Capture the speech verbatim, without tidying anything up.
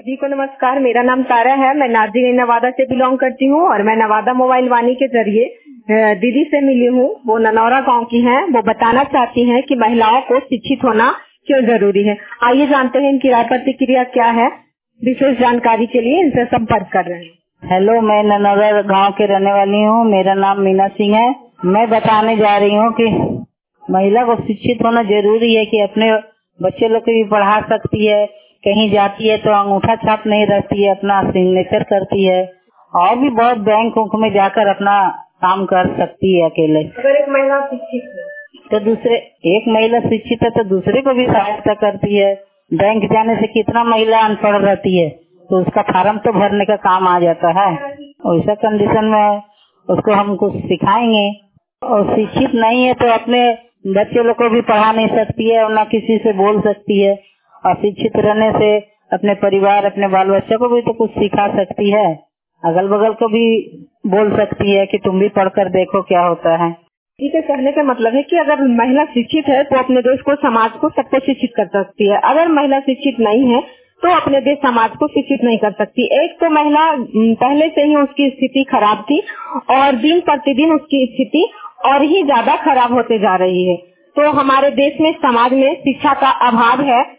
जी को नमस्कार। मेरा नाम तारा है। मैं नार्जिन नवादा से बिलोंग करती हूँ और मैं नवादा मोबाइल वाणी के जरिए दीदी से मिली हूँ। वो ननौरा गांव की हैं। वो बताना चाहती हैं कि महिलाओं को शिक्षित होना क्यों जरूरी है। आइए जानते हैं इनकी राय प्रतिक्रिया क्या है। विशेष जानकारी के लिए इनसे संपर्क कर रहे हैं। हेलो, मैं ननौरा गांव के रहने वाली हूँ। मेरा नाम मीना सिंह है। मैं बताने जा रही हूँ कि महिला को शिक्षित होना जरूरी है कि अपने बच्चे लोग को भी पढ़ा सकती है। कहीं जाती है तो अंगूठा छाप नहीं रहती है, अपना सिग्नेचर करती है और भी बहुत बैंक में जाकर अपना काम कर सकती है अकेले। अगर एक महिला शिक्षित है तो दूसरे एक महिला शिक्षित है तो दूसरे को भी सहायता करती है। बैंक जाने से कितना महिला अनपढ़ रहती है तो उसका फार्म तो भरने का काम आ जाता है। वैसा कंडीशन में उसको हम कुछ सिखाएंगे। और शिक्षित नहीं है तो अपने बच्चे लोग को भी पढ़ा नहीं सकती है और न किसी से बोल सकती है। और शिक्षित रहने से अपने परिवार, अपने बाल बच्चों को भी तो कुछ सिखा सकती है। अगल बगल को भी बोल सकती है कि तुम भी पढ़कर देखो क्या होता है। ठीक है, कहने का मतलब है कि अगर महिला शिक्षित है तो अपने देश को, समाज को, सबको शिक्षित कर सकती है। अगर महिला शिक्षित नहीं है तो अपने देश, समाज को शिक्षित नहीं कर सकती। एक तो महिला पहले से ही उसकी स्थिति खराब थी और दिन प्रतिदिन उसकी स्थिति और ही ज्यादा खराब होते जा रही है। तो हमारे देश में, समाज में शिक्षा का अभाव है।